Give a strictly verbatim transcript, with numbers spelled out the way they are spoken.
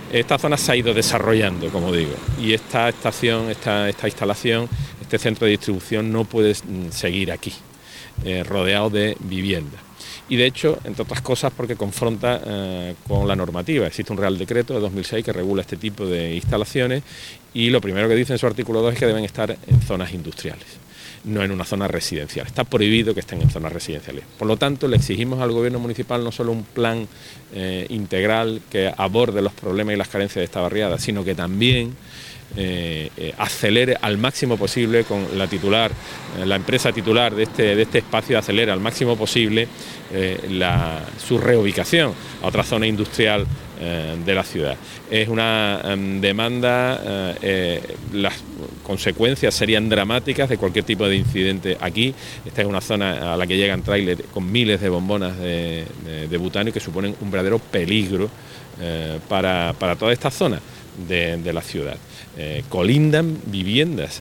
Esta zona se ha ido desarrollando, como digo, y esta estación, esta, esta instalación, este centro de distribución no puede seguir aquí, eh, rodeado de viviendas. Y de hecho, entre otras cosas, porque confronta eh, con la normativa. Existe un Real Decreto de dos mil seis que regula este tipo de instalaciones y lo primero que dice en su artículo dos es que deben estar en zonas industriales, no en una zona residencial. Está prohibido que estén en zonas residenciales. Por lo tanto, le exigimos al Gobierno municipal no solo un plan eh, integral que aborde los problemas y las carencias de esta barriada, sino que también Eh, eh, acelere al máximo posible con la titular, eh, la empresa titular de este, de este espacio, acelera al máximo posible eh, la, su reubicación a otra zona industrial eh, de la ciudad. Es una um, demanda, eh, eh, las consecuencias serían dramáticas de cualquier tipo de incidente aquí. Esta es una zona a la que llegan tráileres con miles de bombonas de, de, de butanio que suponen un verdadero peligro eh, para, para toda esta zona de, de la ciudad. Eh, colindan viviendas